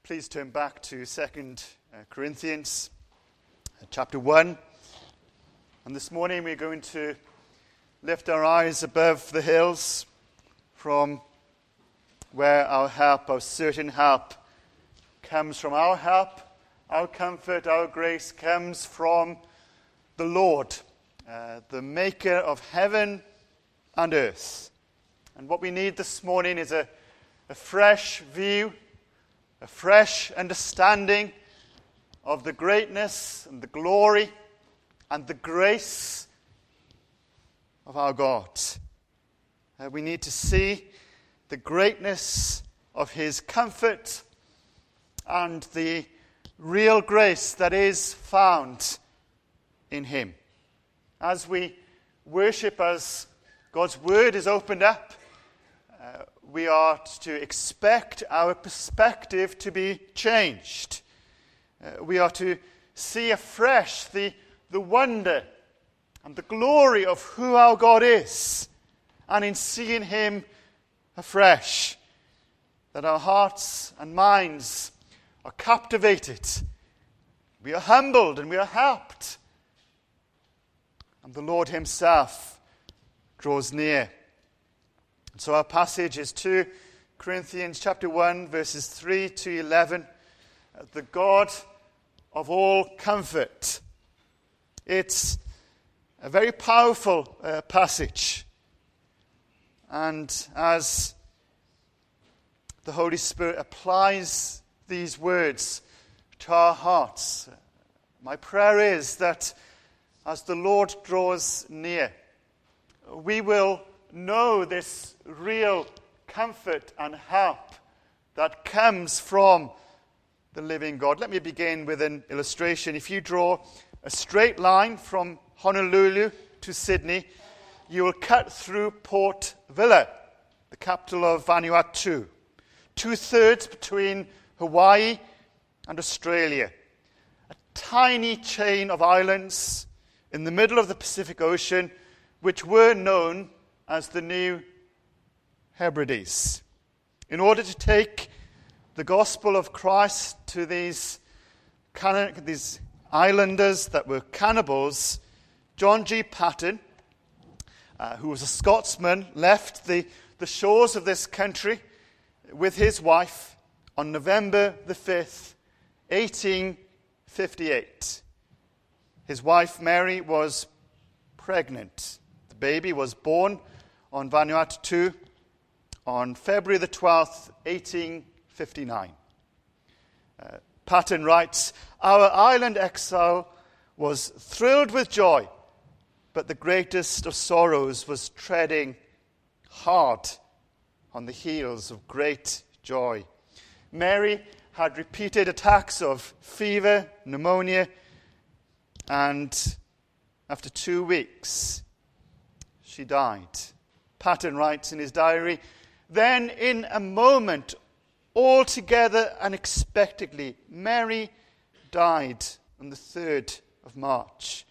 Please turn back to 2 Corinthians chapter 1. And this morning we're going to lift our eyes above the hills from where our help, our certain help, comes from. Our help, our comfort, our grace comes from the Lord, the maker of heaven and earth. And what we need this morning is a fresh view, a fresh understanding of the greatness and the glory and the grace of our God. We need to see the greatness of his comfort and the real grace that is found in him. As we worship, as God's word is opened up, we are to expect our perspective to be changed. We are to see afresh the wonder and the glory of who our God is, and in seeing him afresh, that our hearts and minds are captivated. We are humbled and we are helped, and the Lord himself draws near. And so our passage is 2 Corinthians chapter 1, verses 3 to 11. The God of all comfort. It's a very powerful passage. And as the Holy Spirit applies these words to our hearts, my prayer is that as the Lord draws near, we will know this real comfort and help that comes from the living God. Let me begin with an illustration. If you draw a straight line from Honolulu to Sydney, you will cut through Port Vila, the capital of Vanuatu, 2/3 between Hawaii and Australia. A tiny chain of islands in the middle of the Pacific Ocean, which were known as the New Hebrides. In order to take the gospel of Christ to these islanders that were cannibals, John G. Paton, who was a Scotsman, left the shores of this country with his wife on November the 5th, 1858. His wife, Mary, was pregnant. The baby was born on Vanuatu on February the 12th, 1859. Paton writes, "Our island exile was thrilled with joy, but the greatest of sorrows was treading hard on the heels of great joy. Mary had repeated attacks of fever, pneumonia, and after 2 weeks, she died." Paton writes in his diary, "Then in a moment, altogether unexpectedly, Mary died on the 3rd of March.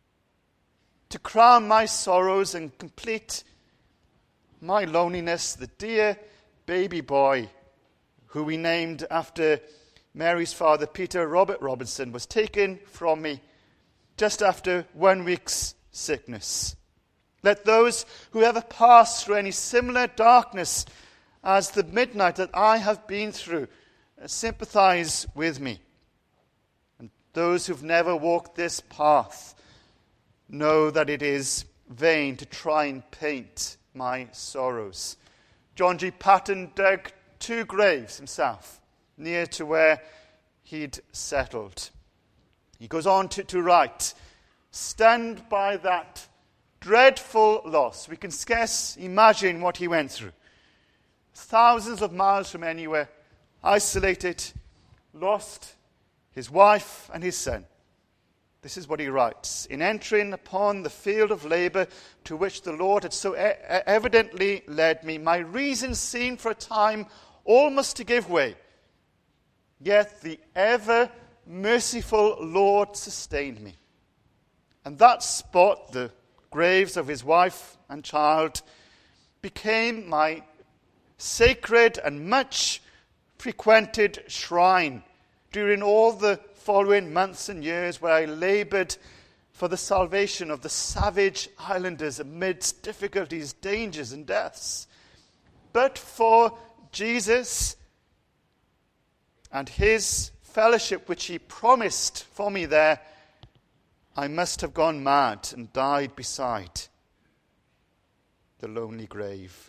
To crown my sorrows and complete my loneliness, the dear baby boy, who we named after Mary's father, Peter Robert Robinson, was taken from me just after 1 week's sickness. Let those who ever pass through any similar darkness as the midnight that I have been through sympathize with me. And those who've never walked this path know that it is vain to try and paint my sorrows." John G. Paton dug 2 graves himself near to where he'd settled. He goes on to write, "Stunned by that dreadful loss, we can scarce imagine what he went through. Thousands of miles from anywhere, isolated, lost his wife and his son. This is what he writes. In entering upon the field of labor to which the Lord had so evidently led me, my reason seemed for a time almost to give way. Yet the ever merciful Lord sustained me. And that spot, the graves of his wife and child, became my sacred and much frequented shrine during all the following months and years where I labored for the salvation of the savage islanders amidst difficulties, dangers, and deaths. But for Jesus and his fellowship which he promised for me there, I must have gone mad and died beside the lonely grave.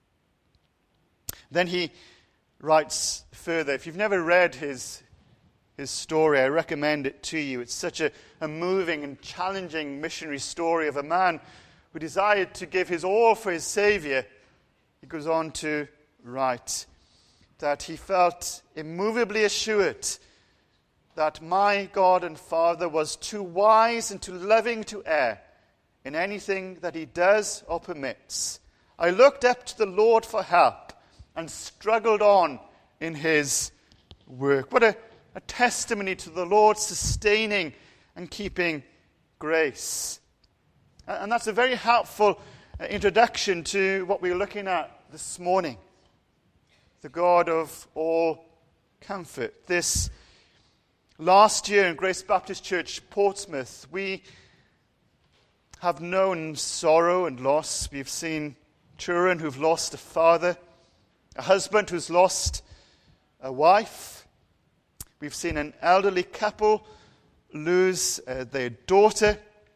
Then he writes further. If you've never read his story, I recommend it to you. It's such a moving and challenging missionary story of a man who desired to give his all for his Saviour. He goes on to write that he felt immovably assured that my God and Father was too wise and too loving to err in anything that he does or permits. I looked up to the Lord for help and struggled on in his work. What a testimony to the Lord's sustaining and keeping grace. And that's a very helpful introduction to what we're looking at this morning. The God of all comfort. This last year in Grace Baptist Church, Portsmouth, we have known sorrow and loss. We've seen children who've lost a father, a husband who's lost a wife. We've seen an elderly couple lose their daughter.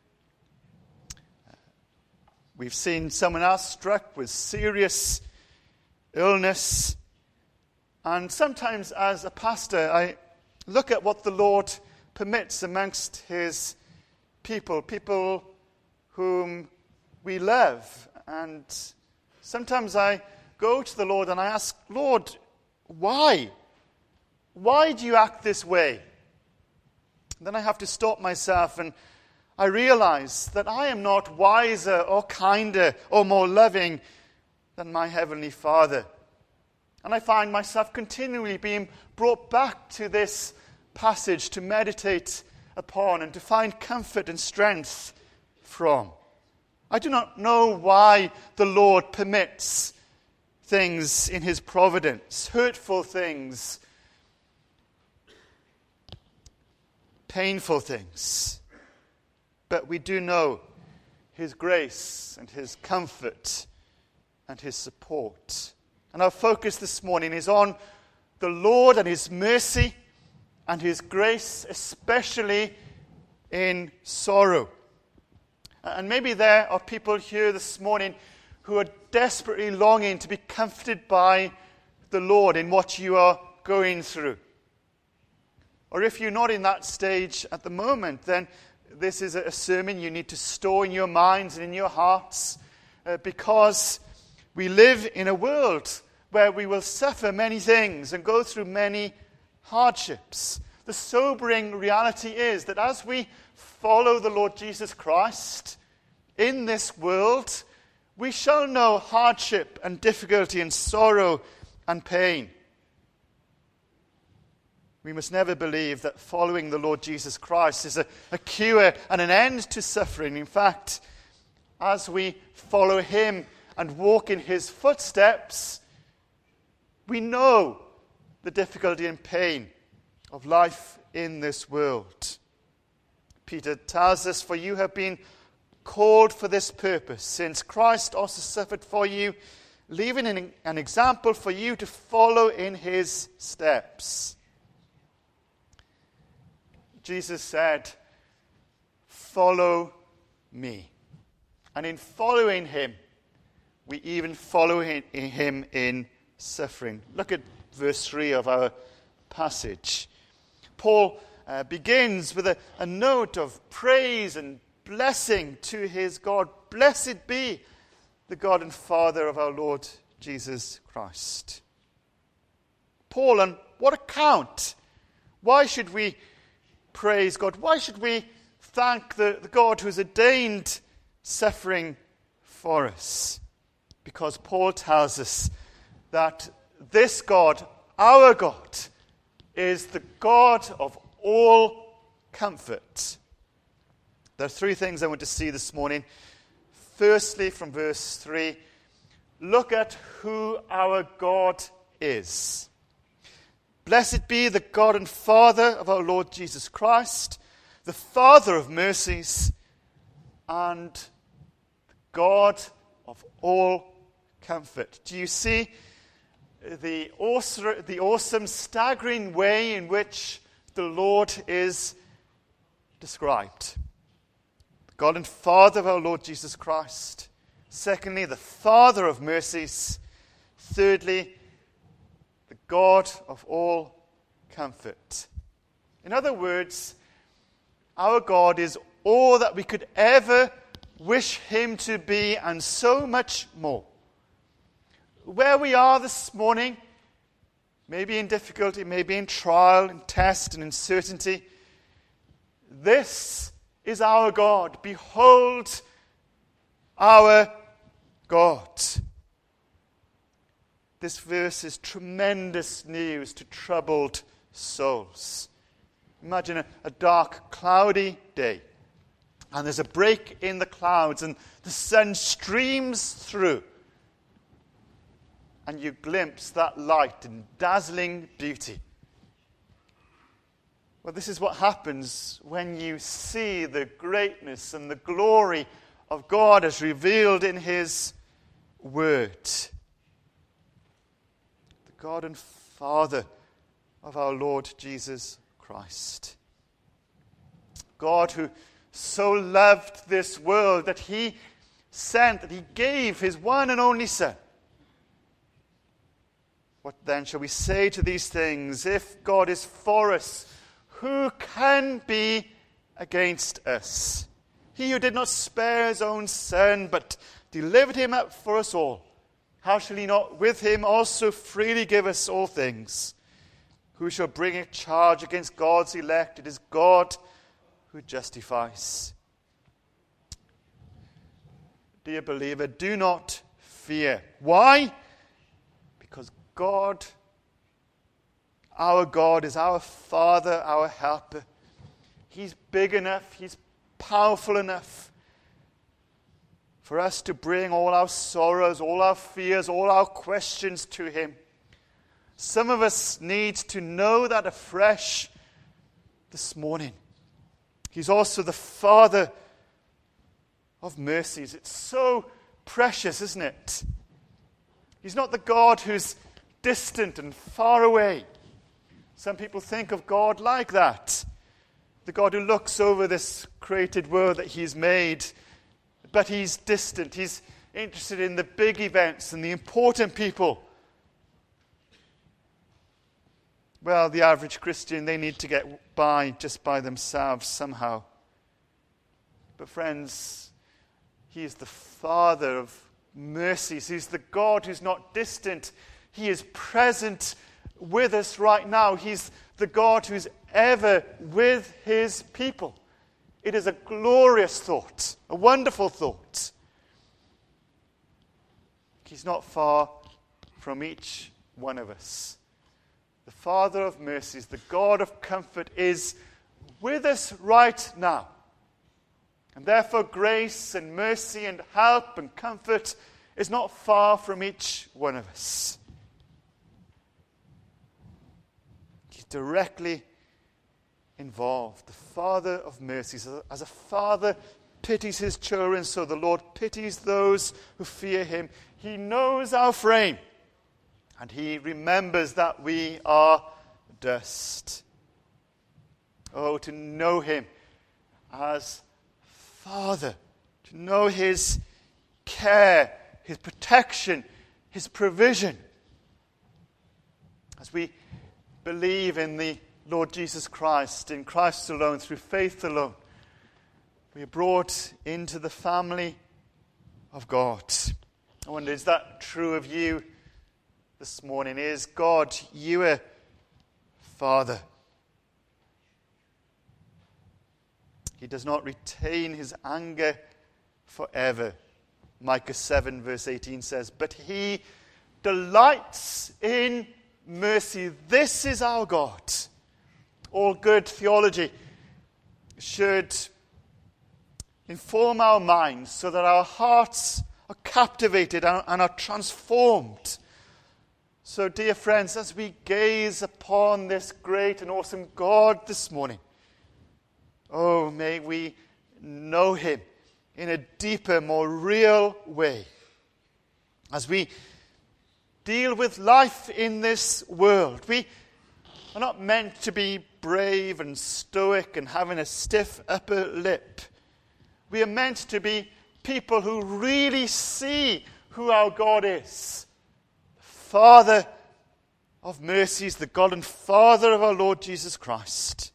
We've seen someone else struck with serious illness. And sometimes as a pastor, I look at what the Lord permits amongst his people whom we love. And sometimes I go to the Lord and I ask, Lord, why? Why do you act this way? And then I have to stop myself and I realize that I am not wiser or kinder or more loving than my Heavenly Father. And I find myself continually being brought back to this passage to meditate upon and to find comfort and strength from. I do not know why the Lord permits things in his providence, hurtful things, painful things. But we do know his grace and his comfort and his support. And our focus this morning is on the Lord and his mercy and his grace, especially in sorrow. And maybe there are people here this morning who are desperately longing to be comforted by the Lord in what you are going through. Or if you're not in that stage at the moment, then this is a sermon you need to store in your minds and in your hearts, because we live in a world where we will suffer many things and go through many hardships. The sobering reality is that as we follow the Lord Jesus Christ in this world, we shall know hardship and difficulty and sorrow and pain. We must never believe that following the Lord Jesus Christ is a cure and an end to suffering. In fact, as we follow him and walk in his footsteps, we know the difficulty and pain of life in this world. Peter tells us, "For you have been called for this purpose, since Christ also suffered for you, leaving an example for you to follow in his steps." Jesus said, "Follow me." And in following him, we even follow him in suffering. Look at verse 3 of our passage. Paul begins with a note of praise and blessing to his God. Blessed be the God and Father of our Lord Jesus Christ. Paul, on what account? Why should we praise God? Why should we thank the God who has ordained suffering for us? Because Paul tells us that this God, our God, is the God of all comfort. There are three things I want to see this morning. Firstly, from verse 3, look at who our God is. Blessed be the God and Father of our Lord Jesus Christ, the Father of mercies, and God of all comfort. Do you see the awesome, staggering way in which the Lord is described? The God and Father of our Lord Jesus Christ. Secondly, the Father of mercies. Thirdly, the God of all comfort. In other words, our God is all that we could ever wish him to be, and so much more. Where we are this morning, maybe in difficulty, maybe in trial, in test, and uncertainty, this is our God. Behold our God. This verse is tremendous news to troubled souls. Imagine a dark, cloudy day, and there's a break in the clouds, and the sun streams through, and you glimpse that light in dazzling beauty. Well, this is what happens when you see the greatness and the glory of God as revealed in his word. The God and Father of our Lord Jesus Christ. God who so loved this world that he gave his one and only Son. What then shall we say to these things? If God is for us, who can be against us? He who did not spare his own Son, but delivered him up for us all, how shall he not with him also freely give us all things? Who shall bring a charge against God's elect? It is God who justifies. Dear believer, do not fear. Why? Because God, our God, is our Father, our helper. He's big enough, he's powerful enough for us to bring all our sorrows, all our fears, all our questions to him. Some of us need to know that afresh this morning. He's also the Father of mercies. It's so precious, isn't it? He's not the God who's distant and far away. Some people think of God like that. The God who looks over this created world that he's made, but he's distant. He's interested in the big events and the important people. Well, the average Christian, they need to get by just by themselves somehow. But friends, he is the Father of mercies. He's the God who's not distant. He is present with us right now. He's the God who's ever with his people. It is a glorious thought, a wonderful thought. He's not far from each one of us. The Father of mercies, the God of comfort, is with us right now. And therefore grace and mercy and help and comfort is not far from each one of us. He's directly involved. The Father of mercies. As a father pities his children, so the Lord pities those who fear him. He knows our frame, and he remembers that we are dust. Oh, to know him as Father, to know his care, his protection, his provision. As we believe in the Lord Jesus Christ, in Christ alone, through faith alone, we are brought into the family of God. I wonder, is that true of you this morning? Is God your Father? He does not retain his anger forever. Micah 7 verse 18 says, but he delights in mercy. This is our God. All good theology should inform our minds so that our hearts are captivated and are transformed So, dear friends, as we gaze upon this great and awesome God this morning, oh, may we know him in a deeper, more real way. As we deal with life in this world, we are not meant to be brave and stoic and having a stiff upper lip. We are meant to be people who really see who our God is. The Father of mercies, the God and Father of our Lord Jesus Christ.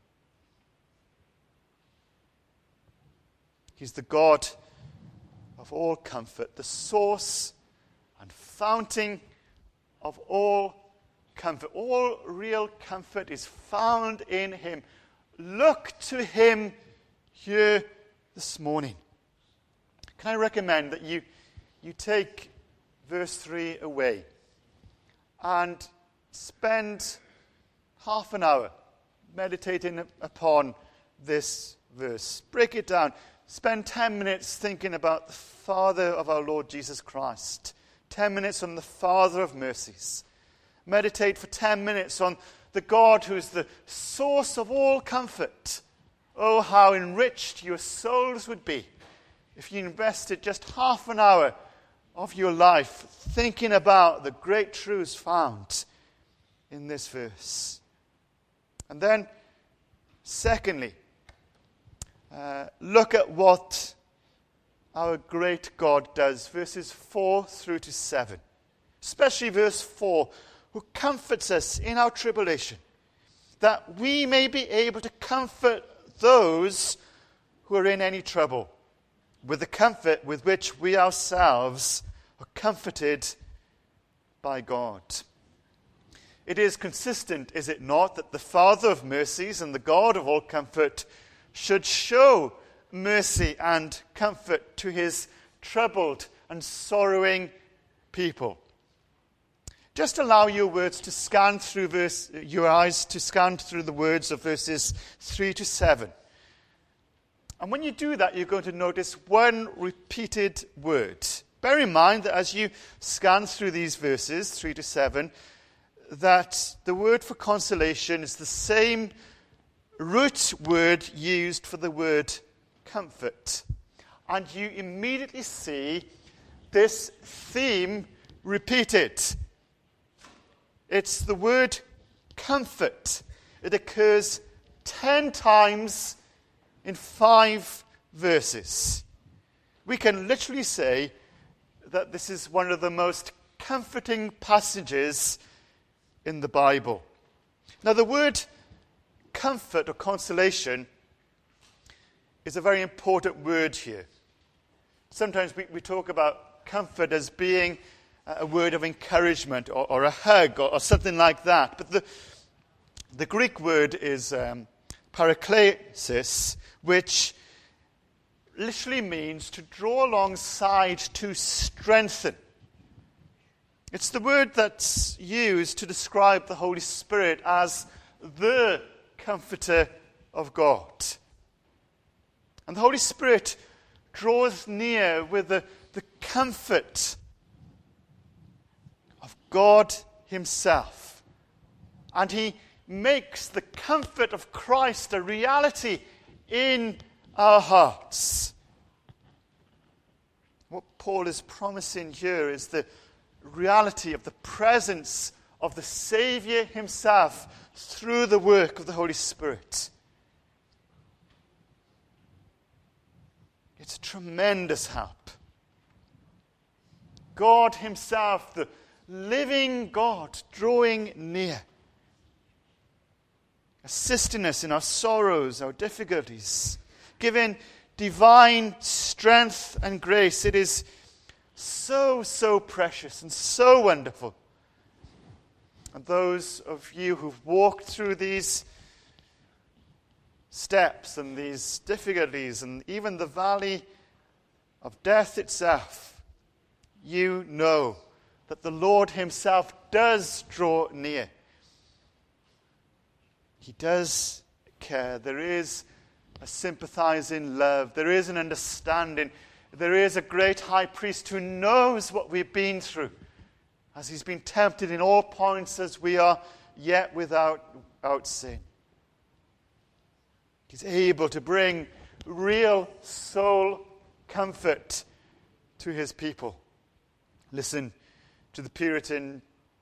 He's the God of all comfort, the source and fountain of all comfort. All real comfort is found in him. Look to him here this morning. Can I recommend that you take verse 3 away and spend half an hour meditating upon this verse. Break it down. Spend 10 minutes thinking about the Father of our Lord Jesus Christ. 10 minutes on the Father of mercies. Meditate for 10 minutes on the God who is the source of all comfort. Oh, how enriched your souls would be if you invested just half an hour of your life thinking about the great truths found in this verse. And then, secondly, look at what our great God does, verses 4 through to 7. Especially verse 4, who comforts us in our tribulation, that we may be able to comfort those who are in any trouble, with the comfort with which we ourselves are comforted by God. It is consistent, is it not, that the Father of mercies and the God of all comfort should show mercy and comfort to his troubled and sorrowing people. Just allow your words to scan through your eyes to scan through the words of verses 3 to 7. And when you do that, you're going to notice one repeated word. Bear in mind that as you scan through these verses, 3 to 7, that the word for consolation is the same root word used for the word comfort. And you immediately see this theme repeated. It's the word comfort. It occurs 10 times in 5 verses. We can literally say that this is one of the most comforting passages in the Bible. Now, the word comfort or consolation is a very important word here. Sometimes we talk about comfort as being a word of encouragement or a hug or something like that. But the Greek word is paraklesis, which literally means to draw alongside, to strengthen. It's the word that's used to describe the Holy Spirit as the Comforter of God. And the Holy Spirit draws near with the comfort of God himself. And he makes the comfort of Christ a reality in our hearts. What Paul is promising here is the reality of the presence of the Savior himself through the work of the Holy Spirit. It's a tremendous help. God himself, the living God, drawing near, assisting us in our sorrows, our difficulties, giving divine strength and grace. It is so, so precious and so wonderful. And those of you who've walked through these steps and these difficulties and even the valley of death itself, you know that the Lord himself does draw near. He does care. There is a sympathizing love. There is an understanding. There is a great high priest who knows what we've been through as he's been tempted in all points as we are, yet without sin. He's able to bring real soul comfort to his people. Listen to the Puritan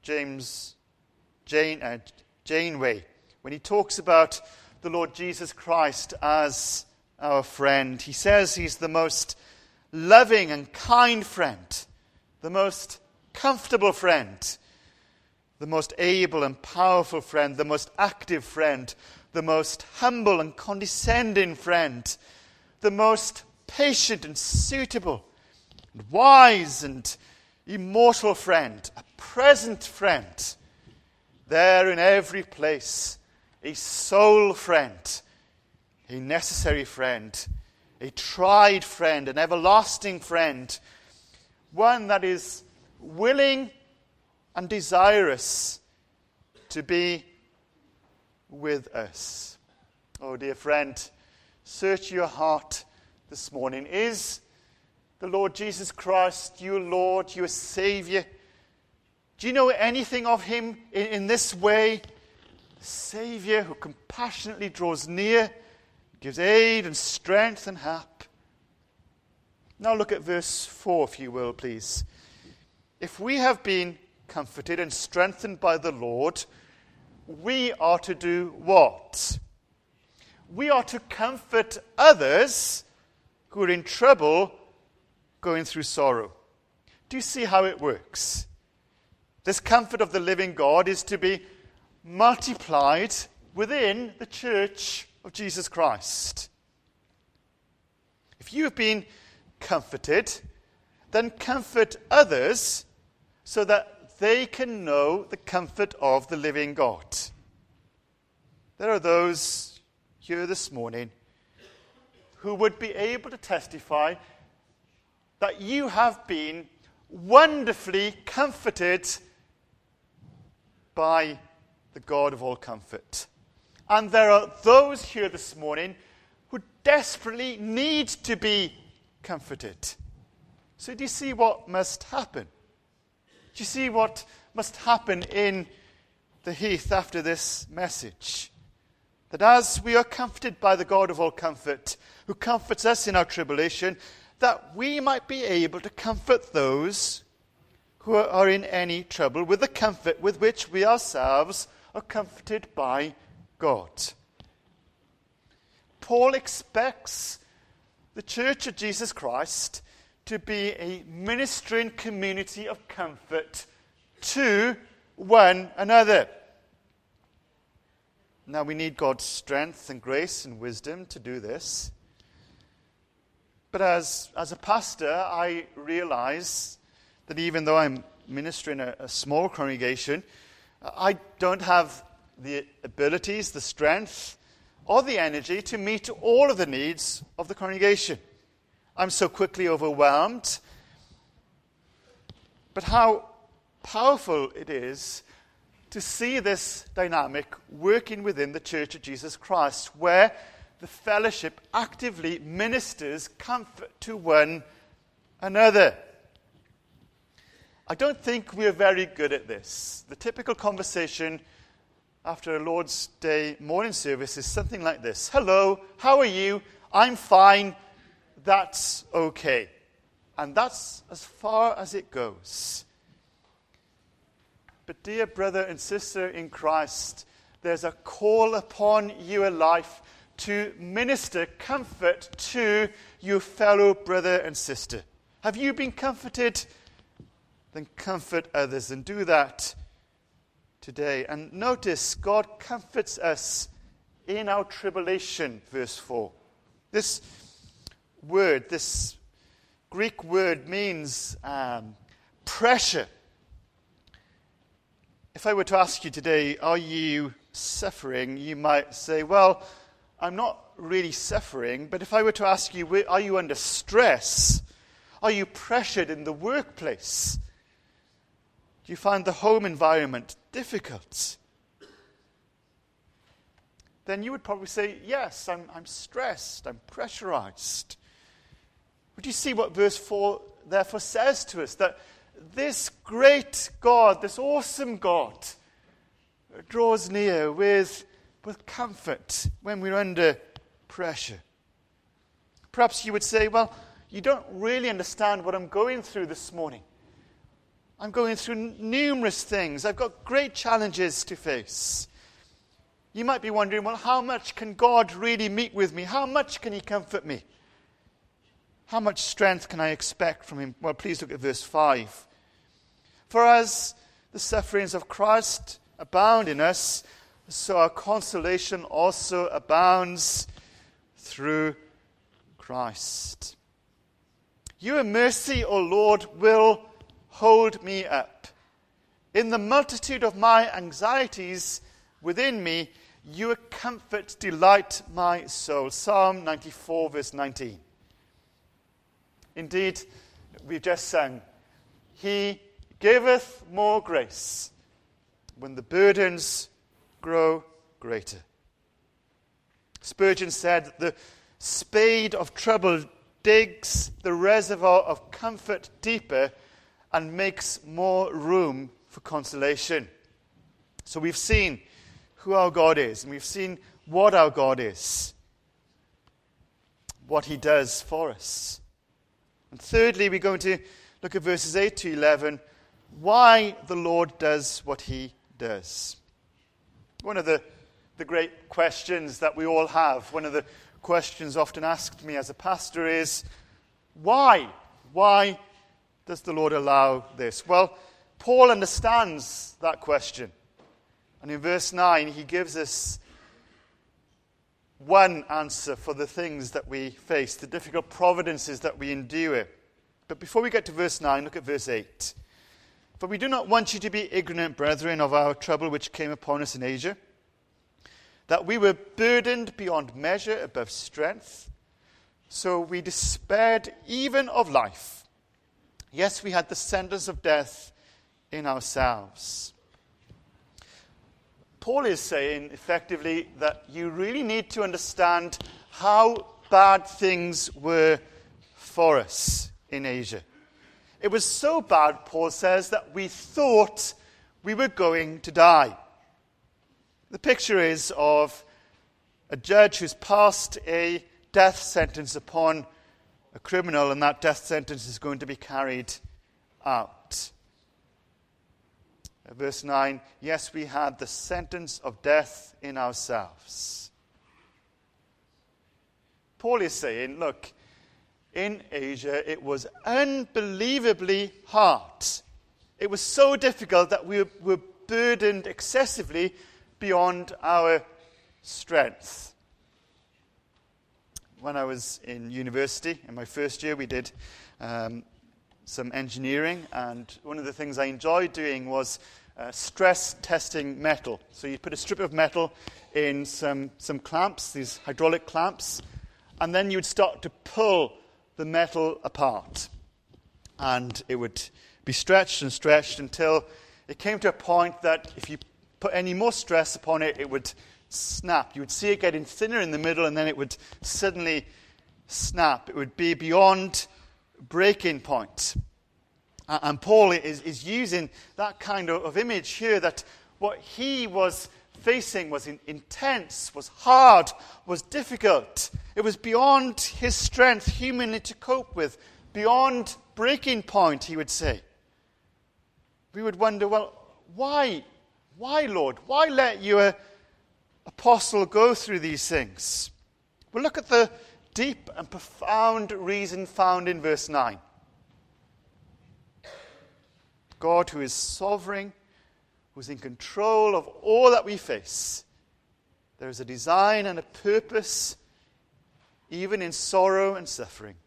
Janeway when he talks about the Lord Jesus Christ as our friend. He says he's the most loving and kind friend, the most comfortable friend, the most able and powerful friend, the most active friend, the most humble and condescending friend, the most patient and suitable and wise and immortal friend, a present friend, there in every place, a soul friend, a necessary friend, a tried friend, an everlasting friend, one that is willing and desirous to be with us. Oh, dear friend, search your heart this morning. Is the Lord Jesus Christ your Lord, your Savior? Do you know anything of him in this way? Savior who compassionately draws near, gives aid and strength and help. Now look at verse 4, if you will, please. If we have been comforted and strengthened by the Lord, we are to do what? We are to comfort others who are in trouble, going through sorrow. Do you see how it works? This comfort of the living God is to be multiplied within the church of Jesus Christ. If you have been comforted, then comfort others so that they can know the comfort of the living God. There are those here this morning who would be able to testify that you have been wonderfully comforted by the God of all comfort. And there are those here this morning who desperately need to be comforted. So do you see what must happen? Do you see what must happen in the heath after this message? That as we are comforted by the God of all comfort, who comforts us in our tribulation, that we might be able to comfort those who are in any trouble with the comfort with which we ourselves are comforted by God. Paul expects the Church of Jesus Christ to be a ministering community of comfort to one another. Now we need God's strength and grace and wisdom to do this. But as a pastor, I realize that even though I'm ministering a small congregation, I don't have the abilities, the strength, or the energy to meet all of the needs of the congregation. I'm so quickly overwhelmed. But how powerful it is to see this dynamic working within the Church of Jesus Christ, where the fellowship actively ministers comfort to one another. I don't think we are very good at this. The typical conversation after a Lord's Day morning service is something like this. Hello, how are you? I'm fine. That's okay. And that's as far as it goes. But dear brother and sister in Christ, there's a call upon your life to minister comfort to your fellow brother and sister. Have you been comforted? Then comfort others, and do that today. And notice, God comforts us in our tribulation, verse 4. This word, this Greek word means pressure. If I were to ask you today, are you suffering? You might say, well, I'm not really suffering. But if I were to ask you, are you under stress? Are you pressured in the workplace? Do you find the home environment difficult? Then you would probably say, yes, I'm stressed, I'm pressurized. Would you see what verse 4 therefore says to us? That this great God, this awesome God, draws near with comfort when we're under pressure. Perhaps you would say, well, you don't really understand what I'm going through this morning. I'm going through numerous things. I've got great challenges to face. You might be wondering, well, how much can God really meet with me? How much can he comfort me? How much strength can I expect from him? Well, please look at verse 5. For as the sufferings of Christ abound in us, so our consolation also abounds through Christ. Your mercy, O Lord, will hold me up. In the multitude of my anxieties within me, your comfort delight my soul. Psalm 94, verse 19. Indeed, we've just sung, he giveth more grace when the burdens grow greater. Spurgeon said that the spade of trouble digs the reservoir of comfort deeper and makes more room for consolation. So we've seen who our God is, and we've seen what our God is, what he does for us. And thirdly, we're going to look at verses 8 to 11, why the Lord does what he does. One of the great questions that we all have, one of the questions often asked me as a pastor is, why? Why does the Lord allow this? Well, Paul understands that question. And in verse 9, he gives us one answer for the things that we face, the difficult providences that we endure. But before we get to verse 9, look at verse 8. For we do not want you to be ignorant, brethren, of our trouble which came upon us in Asia, that we were burdened beyond measure above strength, so we despaired even of life. Yes, we had the sentence of death in ourselves. Paul is saying, effectively, that you really need to understand how bad things were for us in Asia. It was so bad, Paul says, that we thought we were going to die. The picture is of a judge who's passed a death sentence upon a criminal, and that death sentence is going to be carried out. Verse 9, yes, we had the sentence of death in ourselves. Paul is saying, look, in Asia it was unbelievably hard. It was so difficult that we were burdened excessively beyond our strength. When I was in university, in my first year, we did some engineering, and one of the things I enjoyed doing was stress testing metal. So you put a strip of metal in some clamps, these hydraulic clamps, and then you would start to pull the metal apart. And it would be stretched and stretched until it came to a point that if you put any more stress upon it, it would snap. You would see it getting thinner in the middle, and then it would suddenly snap. It would be beyond breaking point. And Paul is using that kind of image here, that what he was facing was intense, was hard, was difficult. It was beyond his strength humanly to cope with, beyond breaking point, he would say. We would wonder, well, why? Why, Lord? Why let your apostle go through these things? Well, look at the deep and profound reason found in verse 9. God, who is sovereign, who is in control of all that we face. There is a design and a purpose, even in sorrow and suffering.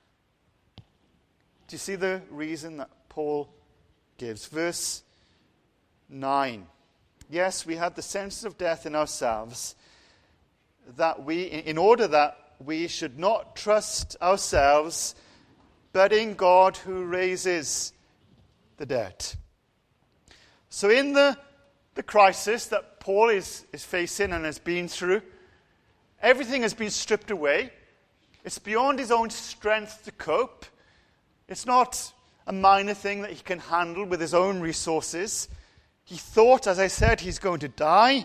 Do you see the reason that Paul gives? Verse 9. Yes, we had the sentence of death in ourselves, that in order that we should not trust ourselves, but in God who raises the dead. So in the crisis that Paul is facing and has been through, everything has been stripped away. It's beyond his own strength to cope. It's not a minor thing that he can handle with his own resources. He thought, as I said, he's going to die.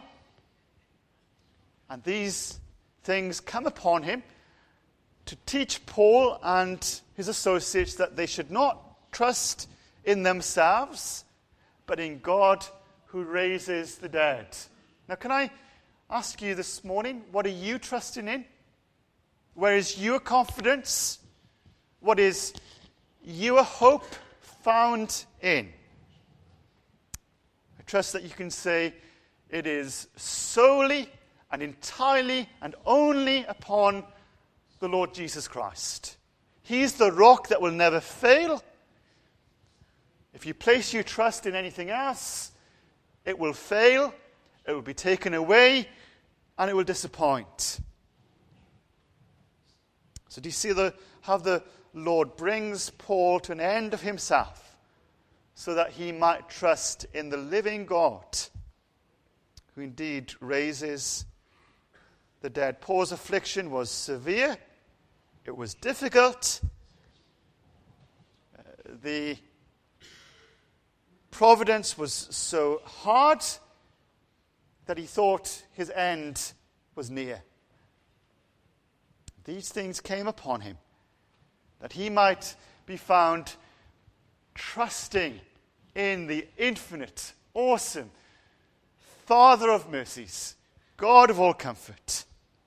And these things come upon him to teach Paul and his associates that they should not trust in themselves, but in God who raises the dead. Now, can I ask you this morning, what are you trusting in? Where is your confidence? What is your hope found in? I trust that you can say it is solely and entirely and only upon the Lord Jesus Christ. He's the rock that will never fail. If you place your trust in anything else, it will fail, it will be taken away, and it will disappoint. So do you see how the Lord brings Paul to an end of himself so that he might trust in the living God who indeed raises the dead? Paul's affliction was severe. It was difficult. The providence was so hard that he thought his end was near. These things came upon him that he might be found trusting in the infinite, awesome Father of mercies, God of all comfort,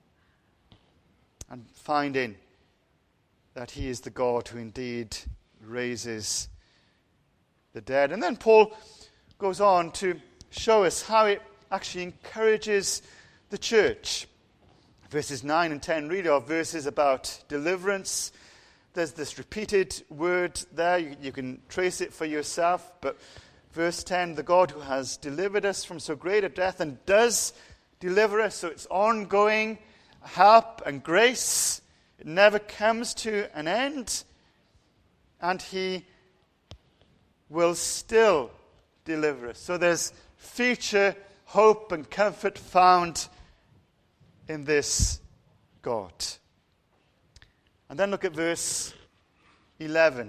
and finding that he is the God who indeed raises the dead. And then Paul goes on to show us how it actually encourages the church. Verses 9 and 10 really are verses about deliverance. There's this repeated word there. You can trace it for yourself. But verse 10, the God who has delivered us from so great a death and does deliver us. So it's ongoing help and grace. It never comes to an end. And he will still deliver us. So there's future hope and comfort found in this God. And then look at verse 11.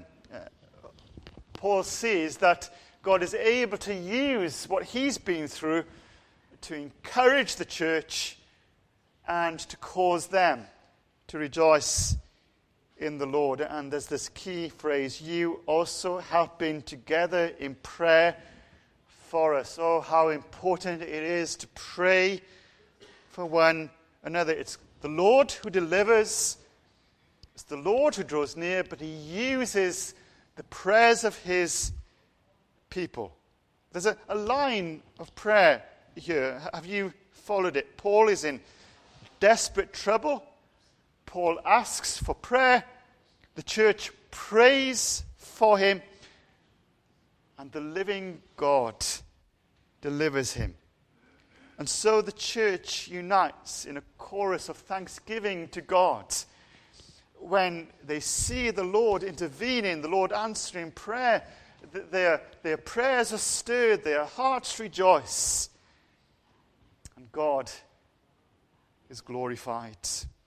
Paul sees that God is able to use what he's been through to encourage the church and to cause them to rejoice in the Lord. And there's this key phrase, you also have been together in prayer for us. Oh, how important it is to pray for one another. It's the Lord who delivers. It's the Lord who draws near, but he uses the prayers of his people. There's a line of prayer here. Have you followed it? Paul is in desperate trouble. Paul asks for prayer. The church prays for him. And the living God delivers him. And so the church unites in a chorus of thanksgiving to God when they see the Lord intervening, the Lord answering prayer. Their prayers are stirred, their hearts rejoice, and God is glorified.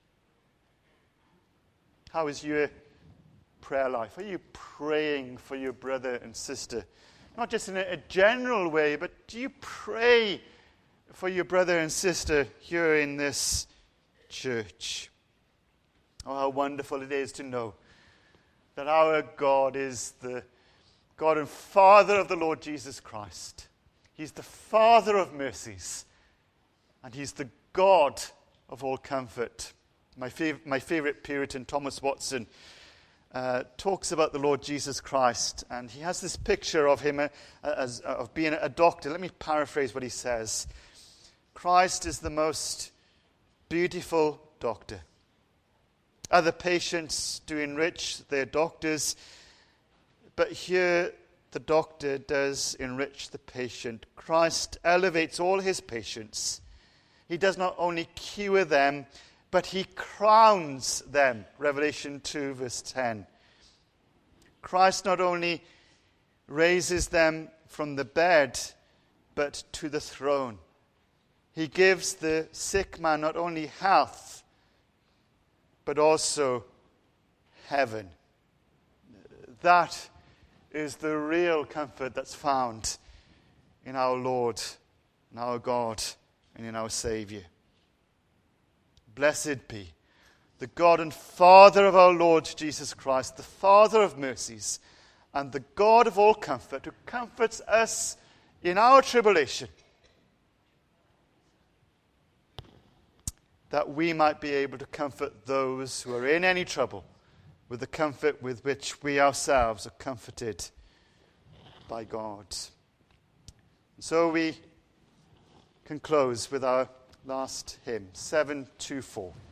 How is your prayer life? Are you praying for your brother and sister? Not just in a general way, but do you pray for your brother and sister here in this church? Oh, how wonderful it is to know that our God is the God and Father of the Lord Jesus Christ. He's the Father of mercies, and he's the God of all comfort. My favorite Puritan, Thomas Watson, talks about the Lord Jesus Christ, and he has this picture of him of being a doctor. Let me paraphrase what he says. Christ is the most beautiful doctor. Other patients do enrich their doctors, but here the doctor does enrich the patient. Christ elevates all his patients. He does not only cure them, but he crowns them. Revelation 2, verse 10. Christ not only raises them from the bed, but to the throne. He gives the sick man not only health, but also heaven. That is the real comfort that's found in our Lord, in our God, and in our Saviour. Blessed be the God and Father of our Lord Jesus Christ, the Father of mercies, and the God of all comfort, who comforts us in our tribulation, that we might be able to comfort those who are in any trouble with the comfort with which we ourselves are comforted by God. So we can close with our last hymn, 724.